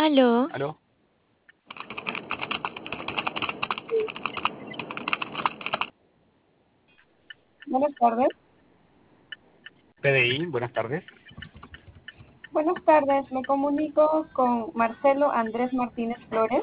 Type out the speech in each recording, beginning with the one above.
Aló, ¿Aló? Buenas tardes. PDI, buenas tardes. Buenas tardes, me comunico con Marcelo Andrés Martínez Flores.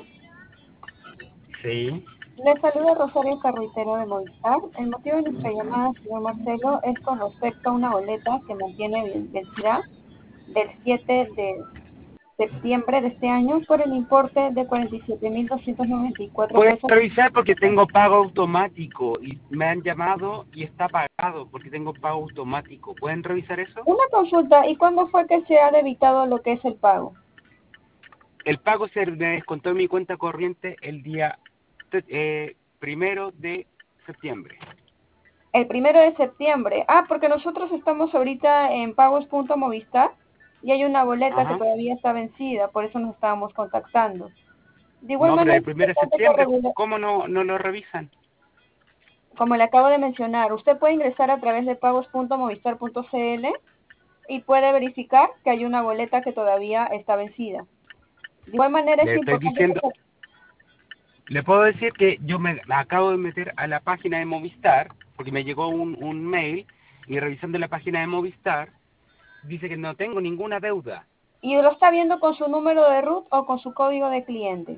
Sí. Le saluda Rosario Carruitero de Movistar. El motivo de nuestra llamada, señor Marcelo, es con respecto a una boleta que mantiene vencida del 7 de septiembre de este año por el importe de 47.294 Pueden pesos. revisar porque tengo pago automático y me han llamado y está pagado porque tengo pago automático. ¿Pueden revisar eso? Una consulta, ¿y cuándo fue que se ha debitado lo que es el pago? El pago se me descontó en mi cuenta corriente el día 1 de septiembre. El 1 de septiembre. Porque nosotros estamos ahorita en pagos.movistar y hay una boleta que Ajá. todavía está vencida, por eso nos estábamos contactando. De igual No, pero manera, el es 1 de importante septiembre, ¿cómo no lo revisan? como le acabo de mencionar, usted puede ingresar a través de pagos.movistar.cl y puede verificar que hay una boleta que todavía está vencida. De igual manera, es Le estoy importante que diciendo, le puedo decir que yo me acabo de meter a la página de Movistar porque me llegó un mail y revisando la página de Movistar dice que no tengo ninguna deuda. y lo está viendo con su número de RUT o con su código de cliente.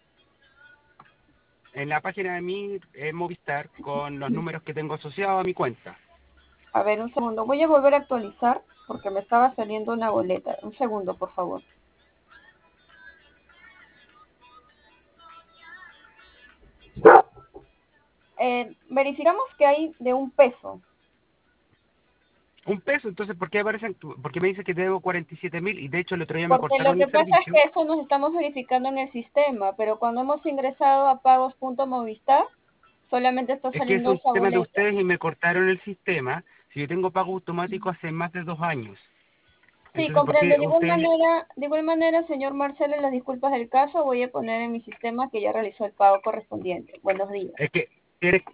En la página de mi Movistar con los números que tengo asociados a mi cuenta. A ver, un segundo. Voy a volver a actualizar porque me estaba saliendo una boleta. Un segundo, por favor. Verificamos que hay de 1 peso. $1, entonces, ¿por qué aparecen? Porque me dice que debo 47.000 y de hecho el otro día me Porque lo cortaron que el pasa es servicio. que eso nos estamos verificando en el sistema, pero cuando hemos ingresado a pagos.movistar, solamente está Es que es saliendo un esa tema de boleta. ustedes y me cortaron el sistema. Si yo tengo pago automático hace más de 2 años. Sí, Entonces, ¿por comprendo. qué ustedes? De igual manera, señor Marcelo, en las disculpas del caso, voy a poner en mi sistema que ya realizó el pago correspondiente. Buenos días. Es que tiene